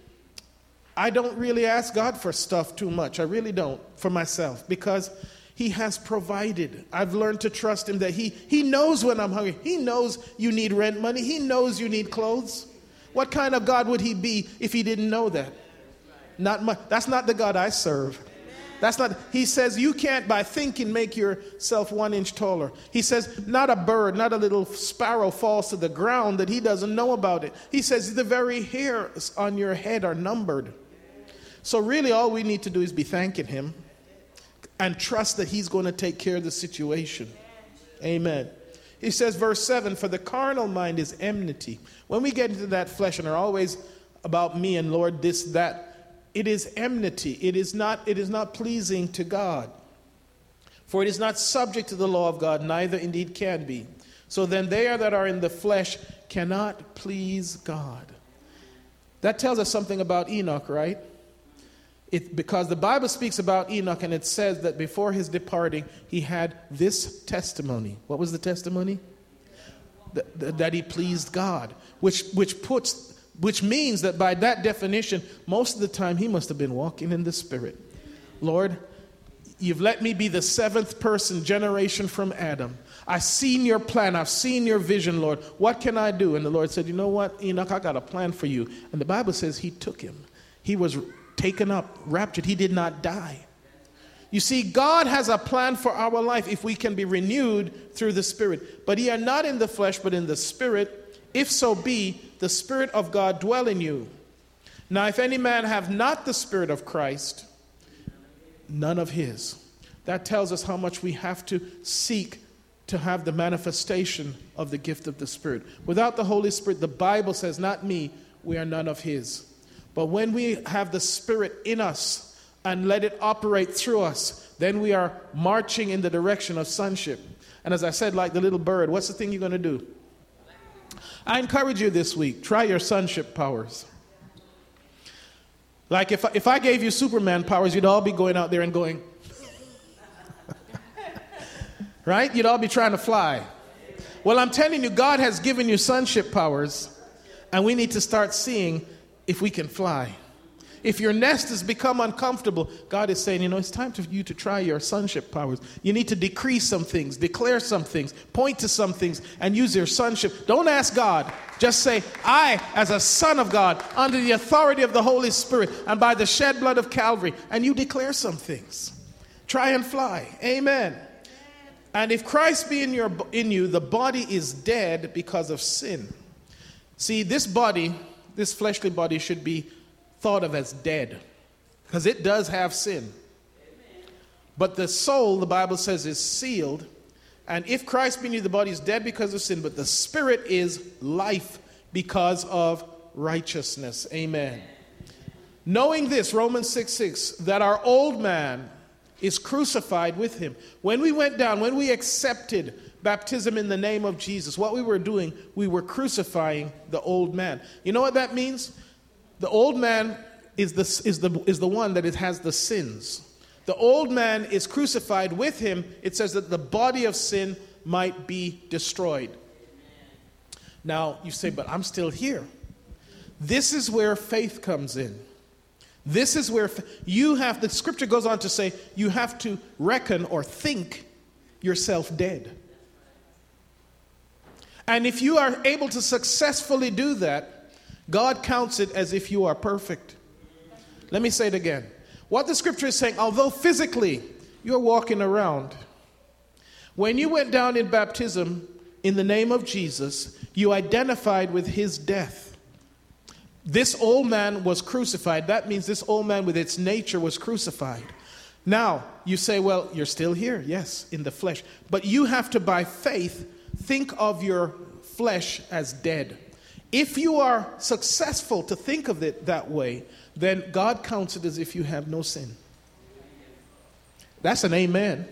I don't really ask God for stuff too much. I really don't, for myself, because he has provided. I've learned to trust him that he, he knows when I'm hungry. He knows you need rent money. He knows you need clothes. What kind of God would he be if he didn't know that? Not much. That's not the God I serve. That's not. He says you can't by thinking make yourself one inch taller. He says not a bird, not a little sparrow falls to the ground that he doesn't know about it. He says the very hairs on your head are numbered. So really all we need to do is be thanking him and trust that he's going to take care of the situation. Amen. He says, verse seven, for the carnal mind is enmity. When we get into that flesh and are always about me and Lord, this, that, it is enmity. It is not, it is not pleasing to God. For it is not subject to the law of God, neither indeed can be. So then they that are in the flesh cannot please God. That tells us something about Enoch, right? It, because the Bible speaks about Enoch, and it says that before his departing, he had this testimony. What was the testimony? That, that, that he pleased God, which which puts, which means that by that definition, most of the time he must have been walking in the Spirit. Lord, you've let me be the seventh person generation from Adam. I've seen your plan. I've seen your vision, Lord. What can I do? And the Lord said, you know what, Enoch, I got a plan for you. And the Bible says he took him. He was taken up, raptured. He did not die. You see, God has a plan for our life if we can be renewed through the Spirit. But ye are not in the flesh, but in the Spirit, if so be the Spirit of God dwell in you. Now, if any man have not the Spirit of Christ, none of his. That tells us how much we have to seek to have the manifestation of the gift of the Spirit. Without the Holy Spirit, the Bible says, not me, we are none of his. But when we have the Spirit in us and let it operate through us, then we are marching in the direction of sonship. And as I said, like the little bird, what's the thing you're going to do? I encourage you this week, try your sonship powers. Like if, if I gave you Superman powers, you'd all be going out there and going, right? You'd all be trying to fly. Well, I'm telling you, God has given you sonship powers, and we need to start seeing if we can fly. If your nest has become uncomfortable, God is saying, you know, it's time for you to try your sonship powers. You need to decree some things, declare some things, point to some things, and use your sonship. Don't ask God. Just say, I, as a son of God, under the authority of the Holy Spirit, and by the shed blood of Calvary, and you declare some things. Try and fly. Amen. And if Christ be in your in you, the body is dead because of sin. See, this body, this fleshly body should be thought of as dead, because it does have sin. But the soul, the Bible says, is sealed. And if Christ be in you, the body is dead because of sin, but the spirit is life because of righteousness. Amen. Knowing this, Romans six six, that our old man is crucified with him. When we went down, when we accepted baptism in the name of Jesus, what we were doing, we were crucifying the old man. You know what that means? The old man is the, is the, is the one that it has the sins. The old man is crucified with him. It says that the body of sin might be destroyed. Now, you say, but I'm still here. This is where faith comes in. This is where you have, the scripture goes on to say, you have to reckon or think yourself dead. And if you are able to successfully do that, God counts it as if you are perfect. Let me say it again. What the scripture is saying, although physically you're walking around, when you went down in baptism in the name of Jesus, you identified with his death. This old man was crucified. That means this old man with its nature was crucified. Now, you say, well, you're still here. Yes, in the flesh. But you have to, by faith, think of your flesh as dead. If you are successful to think of it that way, then God counts it as if you have no sin. That's an amen.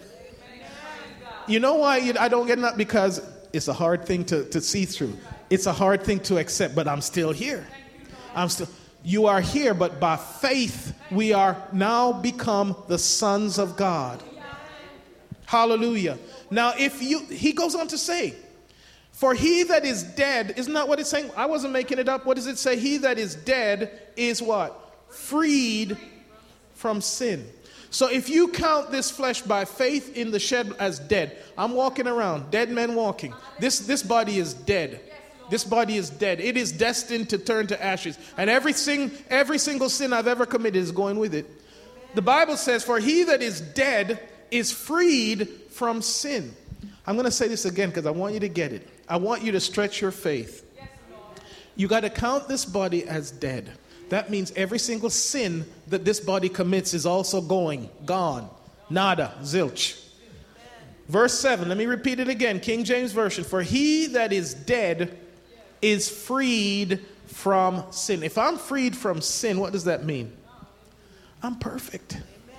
You know why I don't get that? Because it's a hard thing to, to see through. It's a hard thing to accept, but I'm still here. I'm still. You are here, but by faith we are now become the sons of God. Hallelujah. Now, if you, he goes on to say, for he that is dead, isn't that what it's saying? I wasn't making it up. What does it say? He that is dead is what? Freed from sin. So if you count this flesh by faith in the shed as dead, I'm walking around, dead men walking. This, this body is dead. This body is dead. It is destined to turn to ashes. And every, sing, every single sin I've ever committed is going with it. The Bible says, for he that is dead is freed from sin. I'm going to say this again because I want you to get it. I want you to stretch your faith. You got to count this body as dead. That means every single sin that this body commits is also going, gone, nada, zilch. Verse seven, let me repeat it again, King James Version. For he that is dead is freed from sin. If I'm freed from sin, what does that mean? I'm perfect.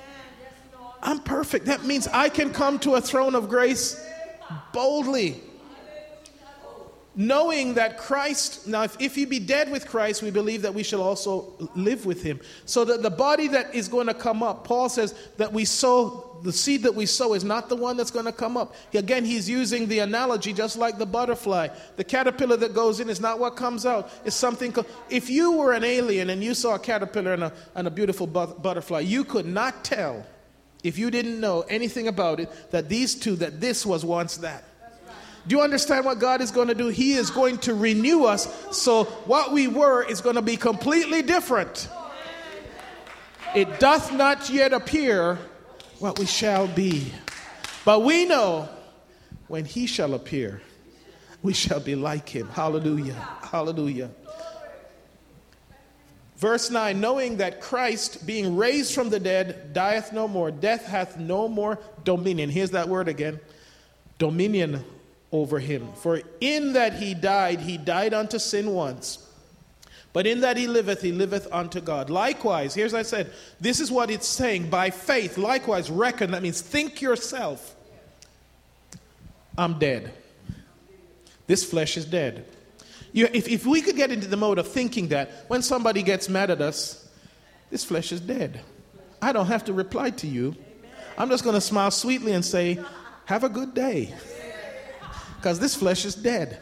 I'm perfect. That means I can come to a throne of grace boldly, knowing that Christ, now if, if you be dead with Christ, we believe that we shall also live with him. So that the body that is going to come up, Paul says that we sow, the seed that we sow is not the one that's going to come up. Again, he's using the analogy just like the butterfly. The caterpillar that goes in is not what comes out. It's something, if you were an alien and you saw a caterpillar and a, and a beautiful but- butterfly, you could not tell, if you didn't know anything about it, that these two, that this was once that. Do you understand what God is going to do? He is going to renew us, so what we were is going to be completely different. It doth not yet appear what we shall be. But we know when he shall appear, we shall be like him. Hallelujah. Hallelujah. Verse nine, knowing that Christ, being raised from the dead, dieth no more. Death hath no more dominion. Here's that word again. Dominion over him. For in that he died, he died unto sin once. But in that he liveth, he liveth unto God. Likewise, here's what I said, this is what it's saying, by faith, likewise reckon, that means think yourself, I'm dead. This flesh is dead. You, if, if we could get into the mode of thinking that when somebody gets mad at us, this flesh is dead. I don't have to reply to you. I'm just going to smile sweetly and say, have a good day. Because this flesh is dead.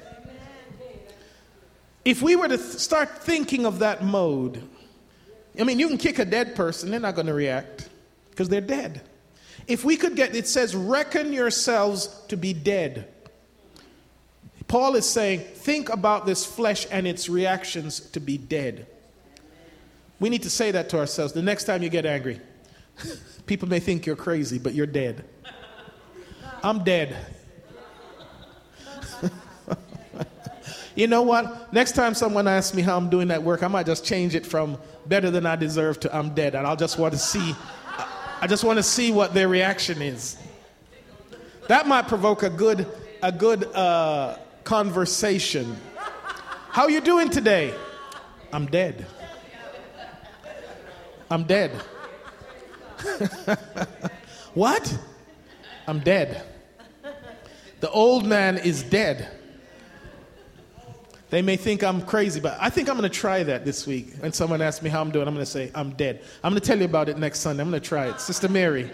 If we were to th- start thinking of that mode, I mean, you can kick a dead person, they're not going to react because they're dead. If we could get, it says, reckon yourselves to be dead. Paul is saying, think about this flesh and its reactions to be dead. We need to say that to ourselves. The next time you get angry, people may think you're crazy, but you're dead. I'm dead. You know what? Next time someone asks me how I'm doing at work, I might just change it from better than I deserve to I'm dead. And I'll just want to see, I just want to see what their reaction is. That might provoke a good, a good uh, conversation. How you doing today? I'm dead. I'm dead. What? I'm dead. The old man is dead. They may think I'm crazy, but I think I'm going to try that this week. When someone asks me how I'm doing, I'm going to say, I'm dead. I'm going to tell you about it next Sunday. I'm going to try it. Sister Mary,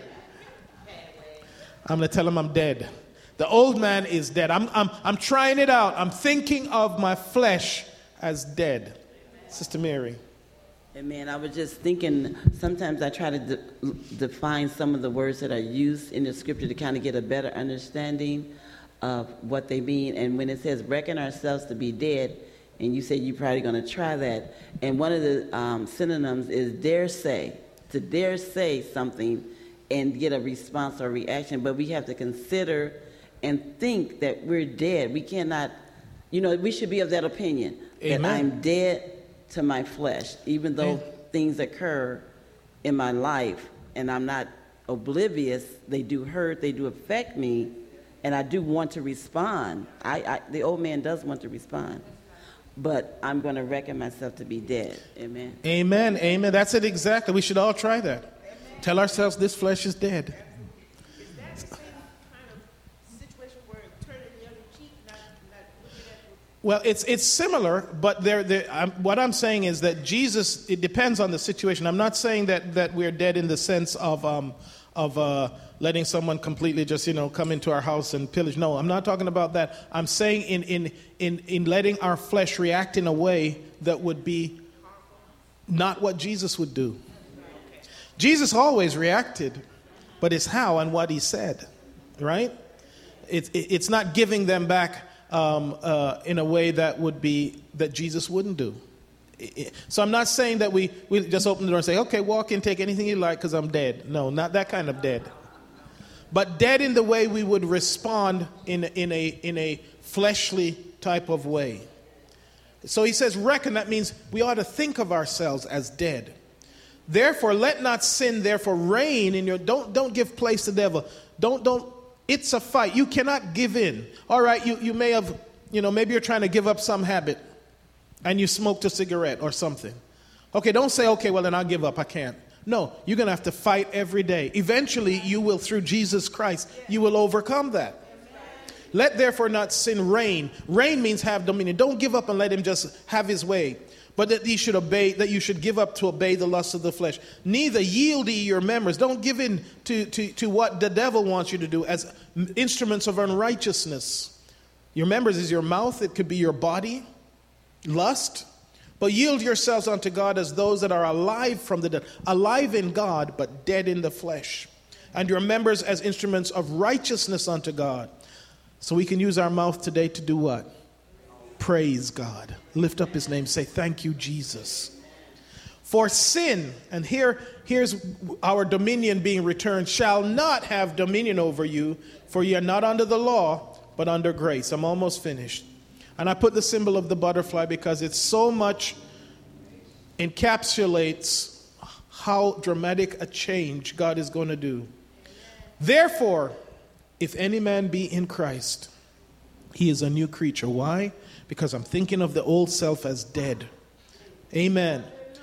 I'm going to tell them I'm dead. The old man is dead. I'm, I'm, I'm trying it out. I'm thinking of my flesh as dead. Sister Mary. Amen. I was just thinking, sometimes I try to de- define some of the words that are used in the scripture to kind of get a better understanding of what they mean. And when it says reckon ourselves to be dead, and you say you're probably going to try that, and one of the um, synonyms is dare say, to dare say something and get a response or reaction. But we have to consider and think that we're dead. We cannot, you know, we should be of that opinion. Amen. That I'm dead to my flesh, even though Amen. Things occur in my life and I'm not oblivious. They do hurt, they do affect me, and I do want to respond. I, I the old man does want to respond, but I'm going to reckon myself to be dead. Amen. Amen. Amen. That's it exactly. We should all try that. Amen. Tell ourselves this flesh is dead. Is that the same kind of situation where turning the other cheek, not, not looking at the... Well, it's it's similar, but there. there I'm, what I'm saying is that Jesus. It depends on the situation. I'm not saying that that we're dead in the sense of um, of uh, letting someone completely just you know come into our house and pillage. No, I'm not talking about that. I'm saying in in in in letting our flesh react in a way that would be not what Jesus would do. Jesus always reacted, but it's how and what he said, right? It's it, it's not giving them back um, uh, in a way that would be that Jesus wouldn't do. It, it, so I'm not saying that we, we just open the door and say, okay, walk in, take anything you like because I'm dead. No, not that kind of dead. But dead in the way we would respond in, in, a, in a fleshly type of way. So he says, reckon, that means we ought to think of ourselves as dead. Therefore, let not sin, therefore, reign in your, don't, don't give place to the devil. Don't, don't, it's a fight. You cannot give in. All right, you, you may have, you know, maybe you're trying to give up some habit and you smoked a cigarette or something. Okay, don't say, okay, well, then I'll give up. I can't. No, you're going to have to fight every day. Eventually, you will, through Jesus Christ, you will overcome that. Let therefore not sin reign. Reign means have dominion. Don't give up and let him just have his way. But that you should obey, that you should give up to obey the lust of the flesh. Neither yield ye your members. Don't give in to, to, to what the devil wants you to do as instruments of unrighteousness. Your members is your mouth. It could be your body. Lust. But yield yourselves unto God as those that are alive from the dead. Alive in God, but dead in the flesh. And your members as instruments of righteousness unto God. So we can use our mouth today to do what? Praise God. Lift up his name. Say, thank you, Jesus. For sin, and here, here's our dominion being returned, shall not have dominion over you, for ye are not under the law, but under grace. I'm almost finished. And I put the symbol of the butterfly because it's so much encapsulates how dramatic a change God is going to do. Therefore, if any man be in Christ, he is a new creature. Why? Because I'm thinking of the old self as dead. Amen.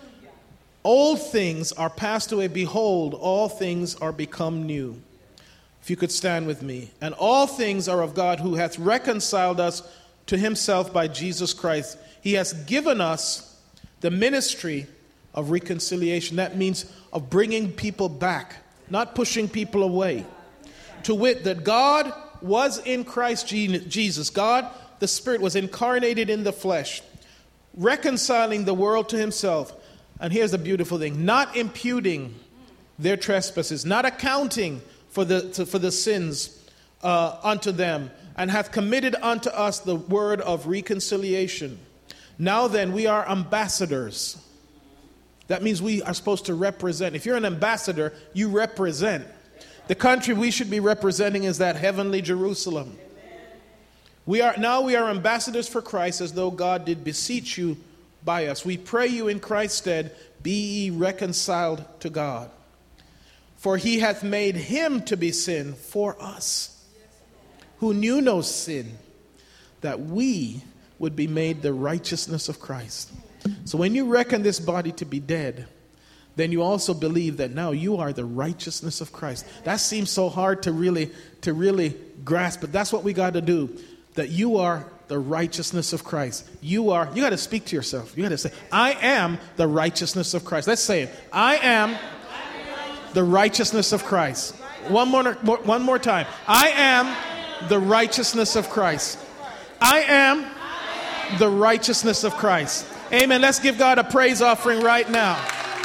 Old things are passed away. Behold, all things are become new. If you could stand with me. And all things are of God, who hath reconciled us to himself by Jesus Christ. He has given us the ministry of reconciliation. That means of bringing people back, not pushing people away. To wit, that God was in Christ Jesus. God, the Spirit, was incarnated in the flesh, reconciling the world to himself. And here's the beautiful thing: not imputing their trespasses, not accounting for the to, for the sins uh, unto them, and hath committed unto us the word of reconciliation. Now then, we are ambassadors. That means we are supposed to represent. If you're an ambassador, you represent. The country we should be representing is that heavenly Jerusalem. We are now we are ambassadors for Christ, as though God did beseech you by us. We pray you in Christ's stead, be ye reconciled to God. For he hath made him to be sin for us, who knew no sin, that we would be made the righteousness of Christ. So when you reckon this body to be dead, then you also believe that now you are the righteousness of Christ. That seems so hard to really, to really grasp, but that's what we got to do. That you are the righteousness of Christ. You are, you got to speak to yourself. You got to say, I am the righteousness of Christ. Let's say it. I am the righteousness of Christ. One more, one more time. I am the righteousness of Christ. I am the righteousness of Christ. Amen. Let's give God a praise offering right now.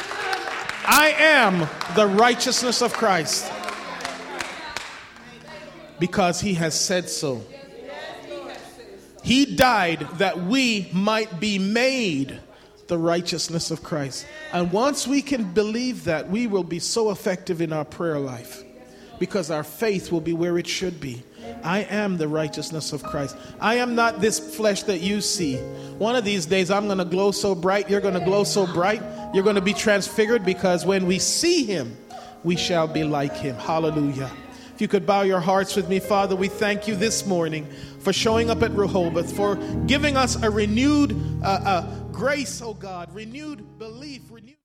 I am the righteousness of Christ because he has said so. He died that we might be made the righteousness of Christ. And once we can believe that, we will be so effective in our prayer life because our faith will be where it should be. I am the righteousness of Christ. I am not this flesh that you see. One of these days I'm going to glow so bright. You're going to glow so bright. You're going to be transfigured, because when we see him, we shall be like him. Hallelujah. If you could bow your hearts with me. Father, we thank you this morning for showing up at Rehoboth, for giving us a renewed uh, uh, grace, oh God, renewed belief, renewed